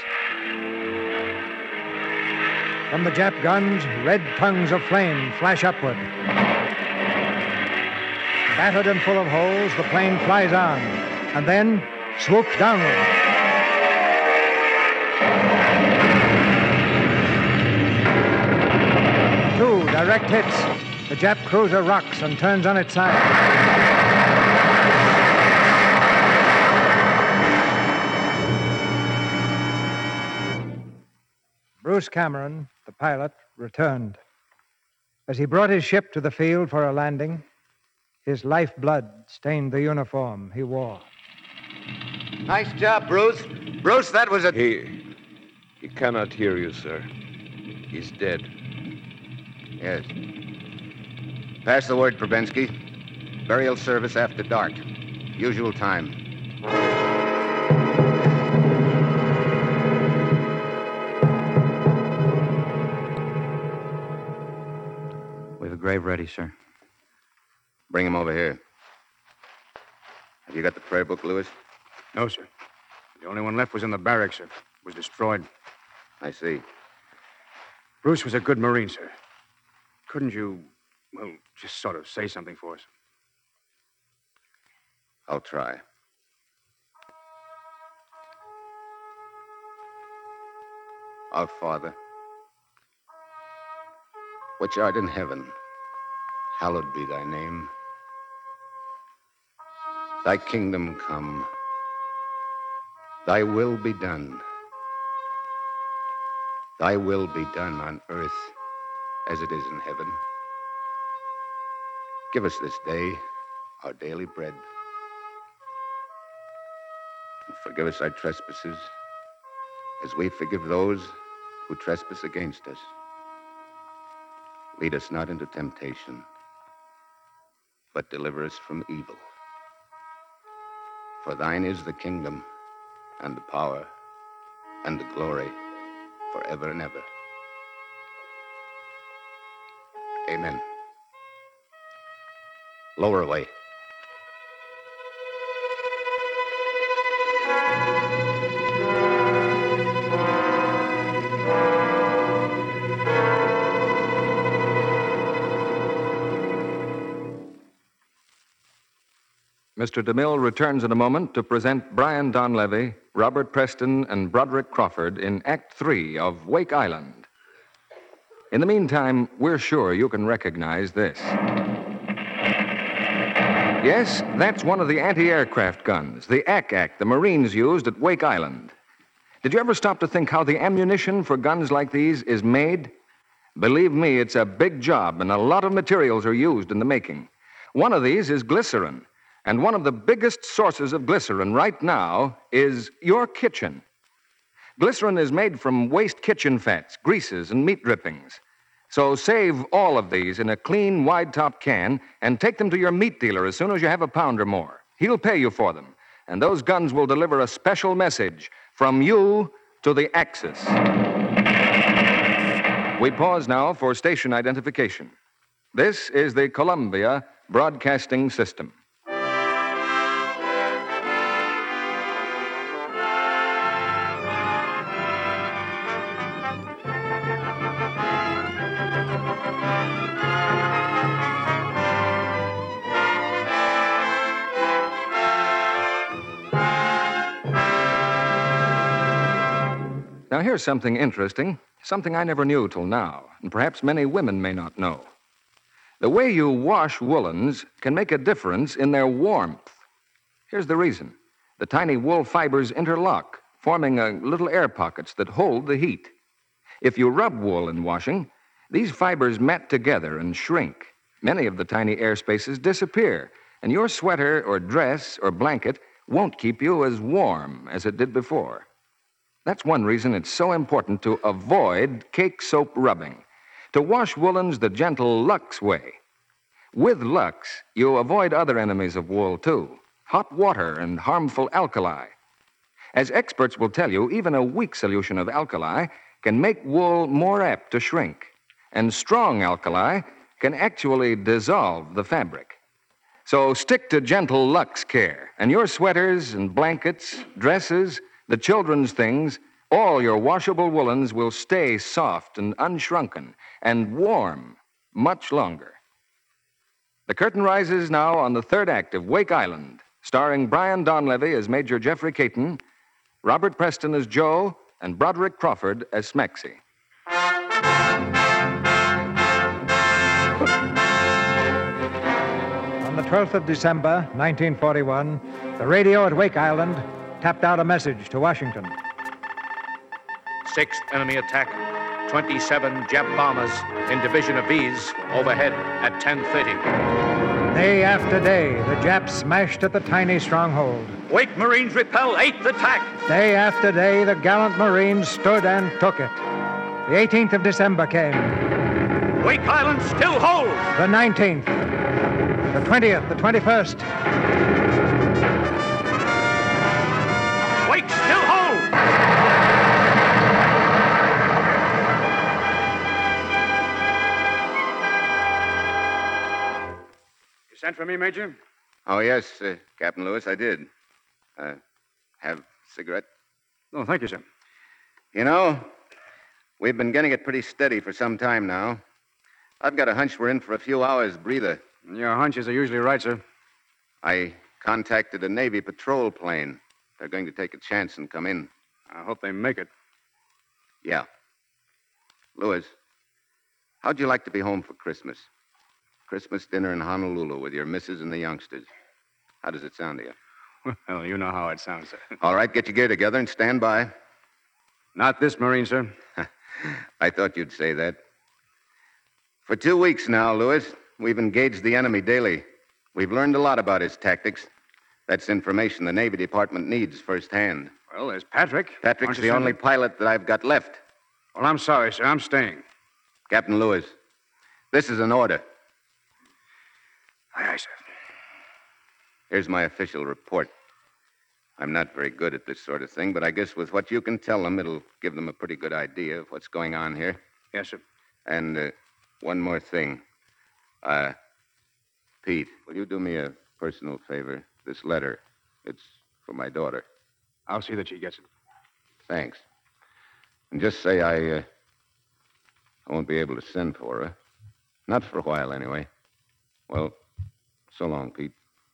From the Jap guns, red tongues of flame flash upward. Battered and full of holes, the plane flies on, and then swoops downward. Two direct hits. The Jap cruiser rocks and turns on its side. Bruce Cameron, the pilot, returned. As he brought his ship to the field for a landing, his lifeblood stained the uniform he wore. Nice job, Bruce. Bruce, that was a... He... he cannot hear you, sir. He's dead. Yes. Pass the word, Probensky. Burial service after dark. Usual time. We have a grave ready, sir. Bring him over here. Have you got the prayer book, Lewis? No, sir. The only one left was in the barracks, sir. It was destroyed. I see. Bruce was a good Marine, sir. Couldn't you, well, just sort of say something for us? I'll try. Our Father, which art in heaven, hallowed be thy name. Thy kingdom come. Thy will be done. Thy will be done on earth as it is in heaven. Give us this day our daily bread. And forgive us our trespasses as we forgive those who trespass against us. Lead us not into temptation, but deliver us from evil. For thine is the kingdom and the power and the glory forever and ever. Amen. Lower away. Mister DeMille returns in a moment to present Brian Donlevy, Robert Preston, and Broderick Crawford in Act Three of Wake Island. In the meantime, we're sure you can recognize this. Yes, that's one of the anti-aircraft guns, the A C A C the Marines used at Wake Island. Did you ever stop to think how the ammunition for guns like these is made? Believe me, it's a big job, and a lot of materials are used in the making. One of these is glycerin. And one of the biggest sources of glycerin right now is your kitchen. Glycerin is made from waste kitchen fats, greases, and meat drippings. So save all of these in a clean, wide-top can and take them to your meat dealer as soon as you have a pound or more. He'll pay you for them. And those guns will deliver a special message from you to the Axis. We pause now for station identification. This is the Columbia Broadcasting System. Now, here's something interesting, something I never knew till now, and perhaps many women may not know. The way you wash woolens can make a difference in their warmth. Here's the reason. The tiny wool fibers interlock, forming a little air pockets that hold the heat. If you rub wool in washing, these fibers mat together and shrink. Many of the tiny air spaces disappear, and your sweater or dress or blanket won't keep you as warm as it did before. That's one reason it's so important to avoid cake soap rubbing, to wash woolens the gentle Lux way. With Lux, you avoid other enemies of wool, too, hot water and harmful alkali. As experts will tell you, even a weak solution of alkali can make wool more apt to shrink, and strong alkali can actually dissolve the fabric. So stick to gentle Lux care, and your sweaters and blankets, dresses, the children's things, all your washable woolens will stay soft and unshrunken and warm much longer. The curtain rises now on the third act of Wake Island, starring Brian Donlevy as Major Jeffrey Caton, Robert Preston as Joe, and Broderick Crawford as Smexy. On the twelfth of December, nineteen forty-one, the radio at Wake Island tapped out a message to Washington. Sixth enemy attack. twenty-seven Jap bombers in division of V's overhead at ten thirty. Day after day, the Japs smashed at the tiny stronghold. Wake Marines repel eighth attack. Day after day, the gallant Marines stood and took it. The eighteenth of December came. Wake Island still holds. The nineteenth. The twentieth, the twenty-first. Wake still holds. You sent for me, Major? Oh, yes, uh, Captain Lewis, I did. Uh, have a cigarette? Oh, thank you, sir. You know, We've been getting it pretty steady for some time now. I've got a hunch we're in for a few hours' breather. Your hunches are usually right, sir. I contacted a Navy patrol plane. They're going to take a chance and come in. I hope they make it. Yeah. Louis, how'd you like to be home for Christmas? Christmas dinner in Honolulu with your missus and the youngsters. How does it sound to you? Well, you know how it sounds, sir. All right, get your gear together and stand by. Not this Marine, sir. I thought you'd say that. For two weeks now, Louis, we've engaged the enemy daily. We've learned a lot about his tactics. That's information the Navy Department needs firsthand. Well, there's Patrick. Patrick's the only pilot that I've got left. Well, I'm sorry, sir. I'm staying. Captain Lewis, this is an order. Aye, aye, sir. Here's my official report. I'm not very good at this sort of thing, but I guess with what you can tell them, it'll give them a pretty good idea of what's going on here. Yes, sir. And uh, one more thing. Uh, Pete, will you do me a personal favor? This letter, it's for my daughter. I'll see that she gets it. Thanks. And just say I, uh, I won't be able to send for her. Not for a while, anyway. Well, so long, Pete.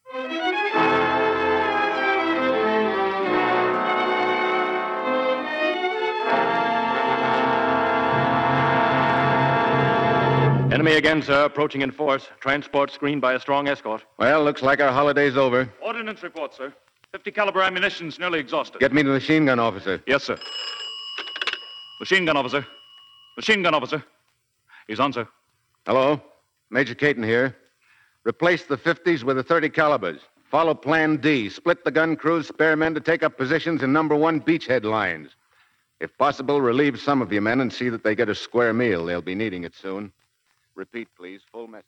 Enemy again, sir, approaching in force. Transport screened by a strong escort. Well, looks like our holiday's over. Ordnance report, sir. fifty caliber ammunition's nearly exhausted. Get me the machine gun officer. Yes, sir. Machine gun officer. Machine gun officer. He's on, sir. Hello. Major Caton here. Replace the fifties with the thirty calibers. Follow Plan D. Split the gun crews, spare men to take up positions in number one beachhead lines. If possible, relieve some of your men and see that they get a square meal. They'll be needing it soon. Repeat, please. Full message.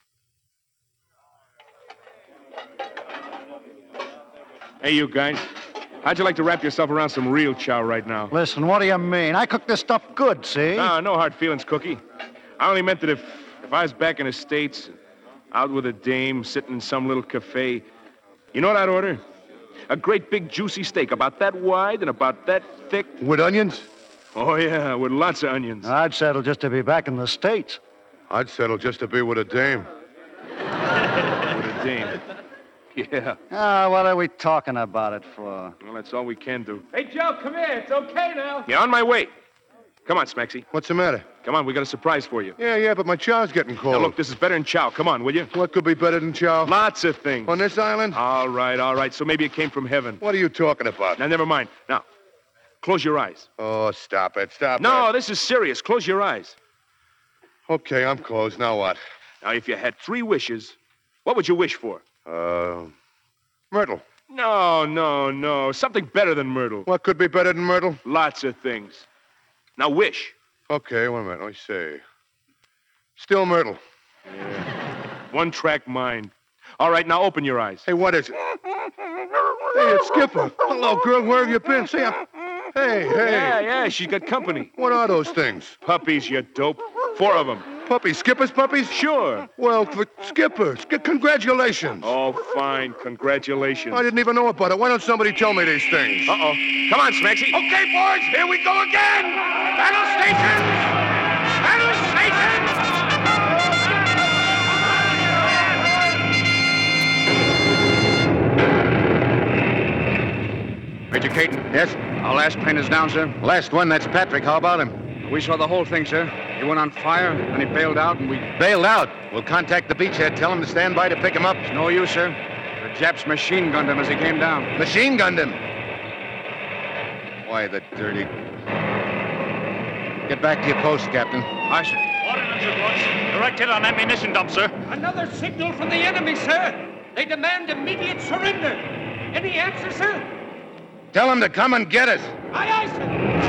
Hey, you guys. How'd you like to wrap yourself around some real chow right now? Listen, what do you mean? I cook this stuff good, see? No, no hard feelings, Cookie. I only meant that if, if I was back in the States, out with a dame, sitting in some little cafe, you know what I'd order? A great big juicy steak, about that wide and about that thick. With onions? Oh, yeah, with lots of onions. I'd settle just to be back in the States. I'd settle just to be with a dame. With a dame. Yeah. Ah, what are we talking about it for? Well, that's all we can do. Hey, Joe, come here. It's okay now. Yeah, on my way. Come on, Smaxy. What's the matter? Come on, we got a surprise for you. Yeah, yeah, but my chow's getting cold. Now, look, this is better than chow. Come on, will you? What could be better than chow? Lots of things. On this island? All right, all right. So maybe it came from heaven. What are you talking about? Now, never mind. Now, close your eyes. Oh, stop it. Stop it. No, this is serious. Close your eyes. Okay, I'm closed. Now what? Now, if you had three wishes, what would you wish for? Uh, Myrtle. No, no, no. Something better than Myrtle. What could be better than Myrtle? Lots of things. Now, wish. Okay, wait a minute. Let me see. Still Myrtle. Yeah. One-track mind. All right, now open your eyes. Hey, what is it? Hey, it's Skipper. Hello, girl. Where have you been? See, I'm... Hey, hey. Yeah, yeah, she's got company. What are those things? Puppies, you dope. Four of them. Puppies? Skipper's puppies? Sure. Well, for Skipper, sk- congratulations. Oh, fine. Congratulations. I didn't even know about it. Why don't somebody tell me these things? Uh-oh. Come on, Smaxy. Okay, boys, here we go again. Battle stations! Battle stations! Major Caton. Yes? Our last plane is down, sir. Last one, that's Patrick. How about him? We saw the whole thing, sir. He went on fire, then he bailed out, and we... Bailed out? We'll contact the beachhead. Tell him to stand by to pick him up. It's no use, sir. The Japs machine gunned him as he came down. Machine gunned him? Why, the dirty... Get back to your post, Captain. Aye, sir. Ordnance reports. Directed on ammunition dump, sir. Another signal from the enemy, sir. They demand immediate surrender. Any answer, sir? Tell him to come and get us. Aye, aye, sir.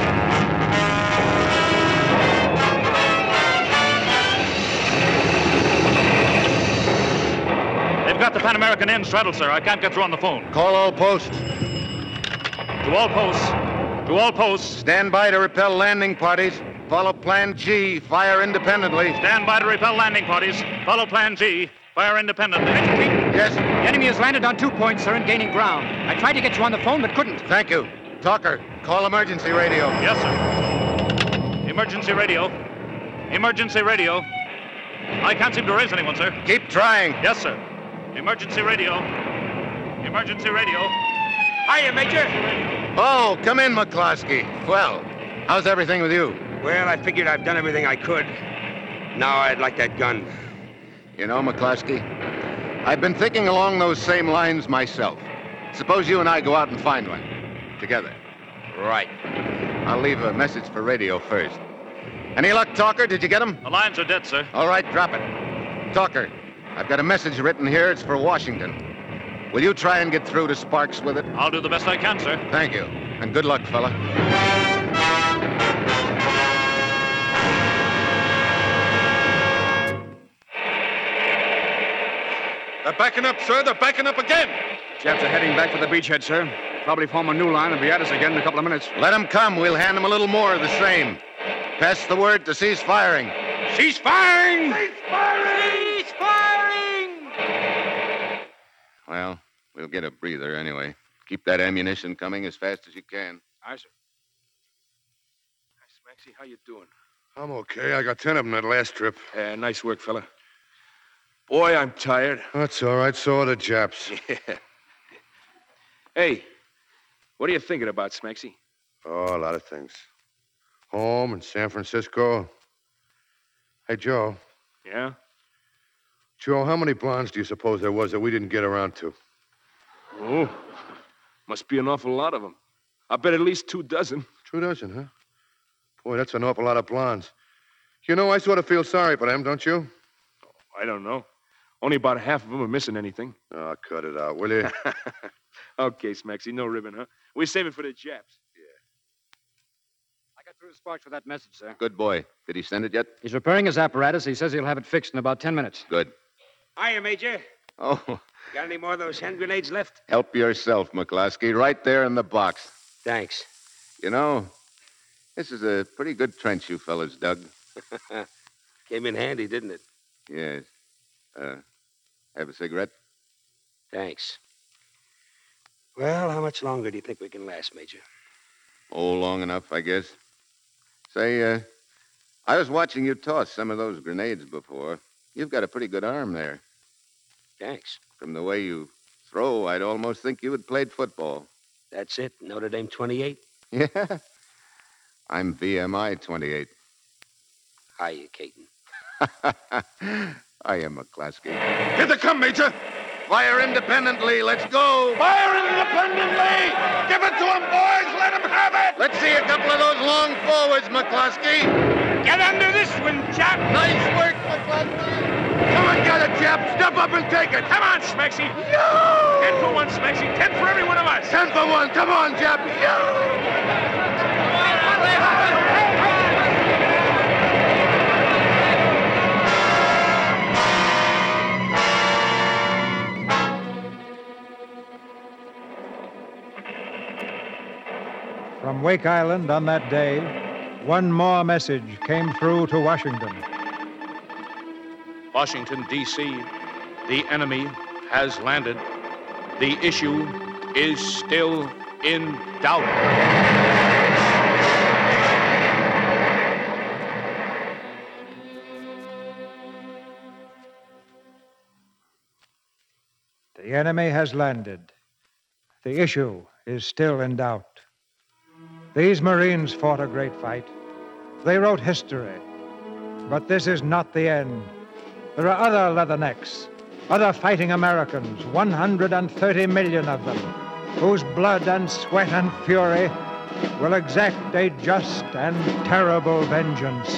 They've got the Pan American end straddled, sir. I can't get through on the phone. Call all posts. To all posts. To all posts. Stand by to repel landing parties. Follow Plan G. Fire independently. Stand by to repel landing parties. Follow Plan G. Fire independently. Yes? The enemy has landed on two points, sir, and gaining ground. I tried to get you on the phone, but couldn't. Thank you. Talker, call emergency radio. Yes, sir. Emergency radio. Emergency radio. I can't seem to raise anyone, sir. Keep trying. Yes, sir. Emergency radio. Emergency radio. Hiya, Major. Oh, come in, McCloskey. Well, how's everything with you? Well, I figured I've done everything I could. Now I'd like that gun. You know, McCloskey, I've been thinking along those same lines myself. Suppose you and I go out and find one. Together. Right. I'll leave a message for radio first. Any luck, Talker? Did you get him? The lines are dead, sir. All right, drop it. Talker, I've got a message written here. It's for Washington. Will you try and get through to Sparks with it? I'll do the best I can, sir. Thank you. And good luck, fella. They're backing up, sir. They're backing up again. Japs are heading back for the beachhead, sir. Probably form a new line and be at us again in a couple of minutes. Let them come. We'll hand them a little more of the same. Pass the word to cease firing. Cease firing! Cease firing! Cease firing! Well, we'll get a breather anyway. Keep that ammunition coming as fast as you can. Aye, sir. Hi, Smaxy. How you doing? I'm okay. I got ten of them that last trip. Yeah, nice work, fella. Boy, I'm tired. That's all right. So are the Japs. Yeah. Hey, what are you thinking about, Smaxy? Oh, a lot of things. Home in San Francisco. Hey, Joe. Yeah? Joe, how many blondes do you suppose there was that we didn't get around to? Oh, must be an awful lot of them. I bet at least two dozen. Two dozen, huh? Boy, that's an awful lot of blondes. You know, I sort of feel sorry for them, don't you? Oh, I don't know. Only about half of them are missing anything. Oh, cut it out, will you? Okay, Smaxy, no ribbon, huh? We save it for the Japs. I got through to Sparks with that message, sir. Good boy. Did he send it yet? He's repairing his apparatus. He says he'll have it fixed in about ten minutes. Good. Hiya, Major. Oh, Got any more of those hand grenades left? help yourself, McCloskey. Right there in the box. Thanks. You know, this is a pretty good trench you fellas dug. Came in handy, didn't it? Yes. Uh, have a cigarette? Thanks. Well, how much longer do you think we can last, Major? Oh, long enough, I guess. Say, uh, I was watching you toss some of those grenades before. You've got a pretty good arm there. Thanks. From the way you throw, I'd almost think you had played football. That's it? Notre Dame twenty-eight? Yeah. I'm V M I twenty-eight. Hiya, Caton. I am McCloskey. Here they come, Major. Fire independently. Let's go. Fire independently! Give it to them, boys! Let them have it! Let's see a couple of those long forwards, McCloskey. Get under this one, Jap! Nice work, McCloskey. Come on, get it, Jap. Step up and take it. Come on, Smaxy. Yo! Ten for one, Smaxy. Ten for every one of us. Ten for one. Come on, Jap. Yo! From Wake Island on that day, one more message came through to Washington. Washington, D C, the enemy has landed. The issue is still in doubt. The enemy has landed. The issue is still in doubt. These Marines fought a great fight. They wrote history. But this is not the end. There are other leathernecks, other fighting Americans, one hundred thirty million of them, whose blood and sweat and fury will exact a just and terrible vengeance.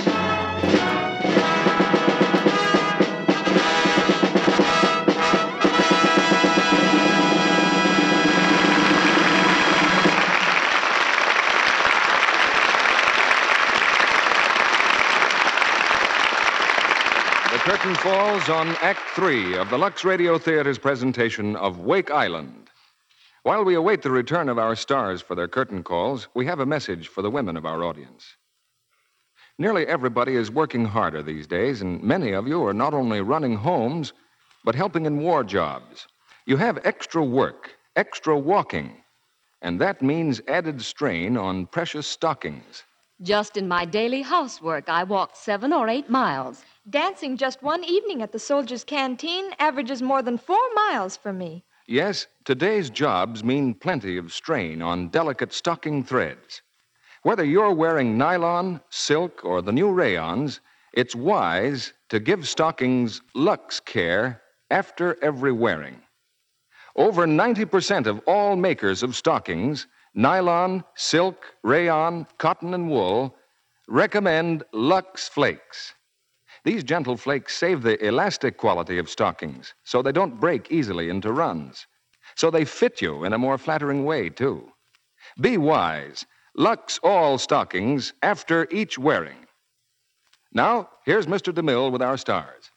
The curtain falls on Act Three of the Lux Radio Theater's presentation of Wake Island. While we await the return of our stars for their curtain calls, we have a message for the women of our audience. Nearly everybody is working harder these days, and many of you are not only running homes, but helping in war jobs. You have extra work, extra walking, and that means added strain on precious stockings. Just in my daily housework, I walk seven or eight miles. Dancing just one evening at the Soldiers' Canteen averages more than four miles for me. Yes, today's jobs mean plenty of strain on delicate stocking threads. Whether you're wearing nylon, silk, or the new rayons, it's wise to give stockings Lux care after every wearing. Over ninety percent of all makers of stockings, nylon, silk, rayon, cotton, and wool, recommend Lux Flakes. These gentle flakes save the elastic quality of stockings so they don't break easily into runs. So they fit you in a more flattering way, too. Be wise. Lux all stockings after each wearing. Now, here's Mister DeMille with our stars.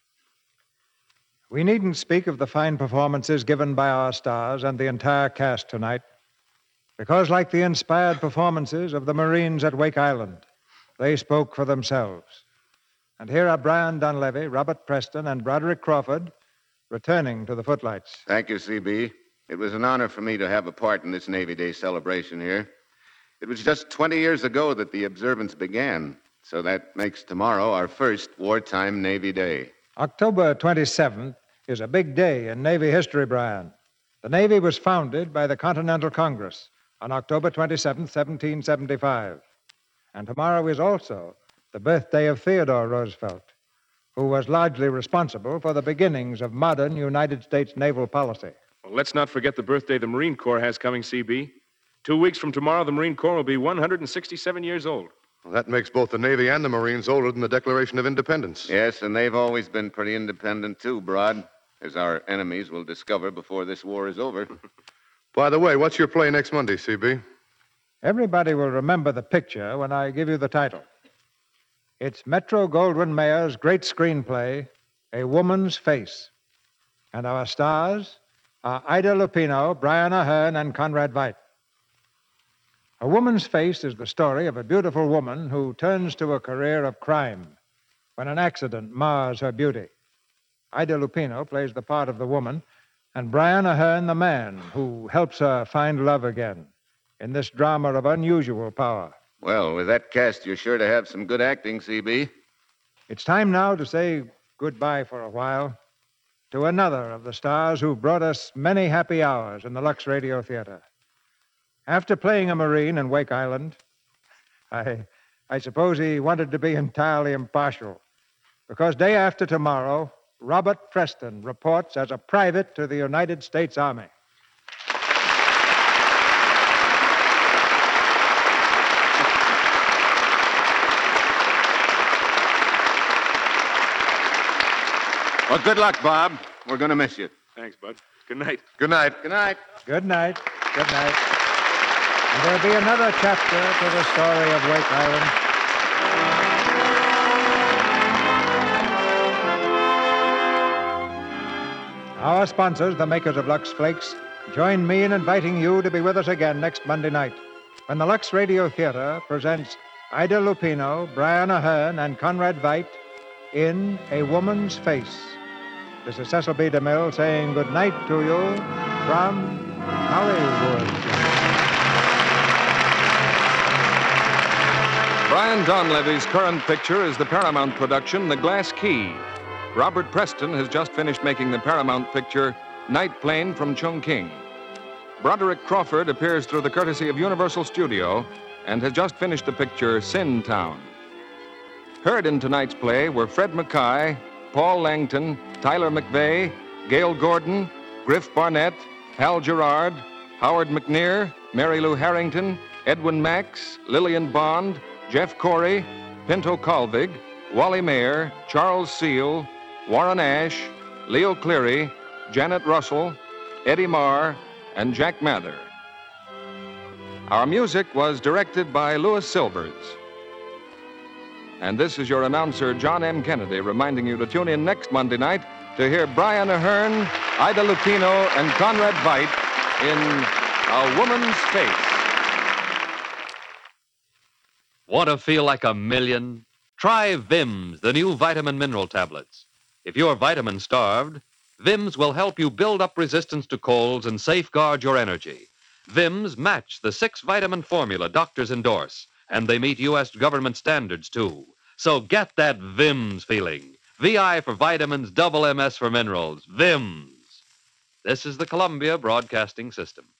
We needn't speak of the fine performances given by our stars and the entire cast tonight, because like the inspired performances of the Marines at Wake Island, they spoke for themselves. And here are Brian Donlevy, Robert Preston, and Broderick Crawford returning to the footlights. Thank you, C B. It was an honor for me to have a part in this Navy Day celebration here. It was just twenty years ago that the observance began, so that makes tomorrow our first wartime Navy Day. October twenty-seventh is a big day in Navy history, Brian. The Navy was founded by the Continental Congress on October twenty-seventh, seventeen seventy-five. And tomorrow is also the birthday of Theodore Roosevelt, who was largely responsible for the beginnings of modern United States naval policy. Well, let's not forget the birthday the Marine Corps has coming, C B. Two weeks from tomorrow, the Marine Corps will be one hundred sixty-seven years old. Well, that makes both the Navy and the Marines older than the Declaration of Independence. Yes, and they've always been pretty independent, too, Brod, as our enemies will discover before this war is over. By the way, what's your play next Monday, C B? Everybody will remember the picture when I give you the title. It's Metro-Goldwyn-Mayer's great screenplay, A Woman's Face. And our stars are Ida Lupino, Brian Ahern, and Conrad Veidt. A Woman's Face is the story of a beautiful woman who turns to a career of crime when an accident mars her beauty. Ida Lupino plays the part of the woman, and Brian Ahern the man who helps her find love again in this drama of unusual power. Well, with that cast, you're sure to have some good acting, C B. It's time now to say goodbye for a while to another of the stars who brought us many happy hours in the Lux Radio Theater. After playing a Marine in Wake Island, I, I suppose he wanted to be entirely impartial, because day after tomorrow, Robert Preston reports as a private to the United States Army. Well, good luck, Bob. We're going to miss you. Thanks, Bud. Good night. Good night. Good night. Good night. Good night. And there'll be another chapter to the story of Wake Island. Our sponsors, the makers of Lux Flakes, join me in inviting you to be with us again next Monday night when the Lux Radio Theater presents Ida Lupino, Brian Ahern, and Conrad Veidt in A Woman's Face. This is Cecil B. DeMille saying good night to you from Hollywood. Brian Donlevy's current picture is the Paramount production, The Glass Key. Robert Preston has just finished making the Paramount picture, Night Plane from Chungking. Broderick Crawford appears through the courtesy of Universal Studio and has just finished the picture, Sin Town. Heard in tonight's play were Fred Mackay, Paul Langton, Tyler McVeigh, Gail Gordon, Griff Barnett, Hal Gerard, Howard McNear, Mary Lou Harrington, Edwin Max, Lillian Bond, Jeff Corey, Pinto Colvig, Wally Mayer, Charles Seal, Warren Ash, Leo Cleary, Janet Russell, Eddie Marr, and Jack Mather. Our music was directed by Louis Silvers. And this is your announcer, John M. Kennedy, reminding you to tune in next Monday night to hear Brian Ahern, Ida Lupino, and Conrad Veidt in A Woman's Face. Want to feel like a million? Try Vims, the new vitamin mineral tablets. If you're vitamin starved, Vims will help you build up resistance to colds and safeguard your energy. Vims match the six vitamin formula doctors endorse And they meet U S government standards, too. So get that Vims feeling. V I for vitamins, double M S for minerals. Vims. This is the Columbia Broadcasting System.